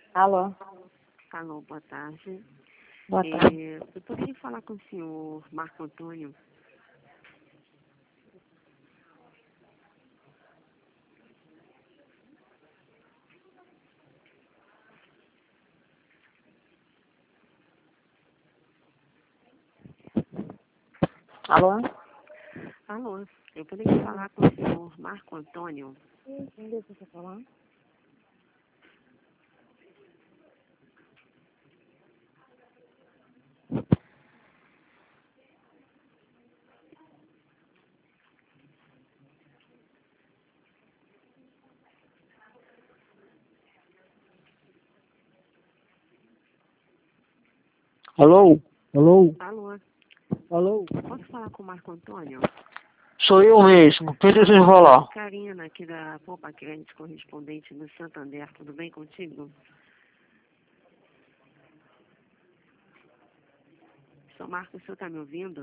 Alô? Alô, boa tarde. Boa tarde. Eu poderia falar com o senhor Marco Antônio? Alô? Alô, eu poderia falar com o senhor Marco Antônio? Quem deixa você falar? Alô? Alô? Alô, Alô? posso falar com o Marco Antônio? Sou eu mesmo. Quem deseja falar? Karina, aqui da Poupa Crédito Correspondente do Santander, tudo bem contigo? Sou Marco, o senhor está me ouvindo?